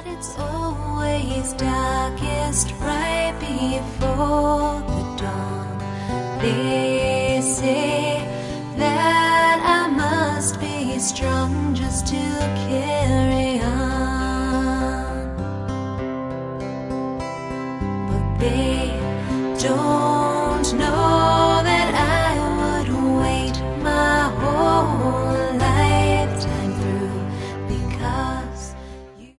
It's always darkest right before the dawn. They say that I must be strong just to carry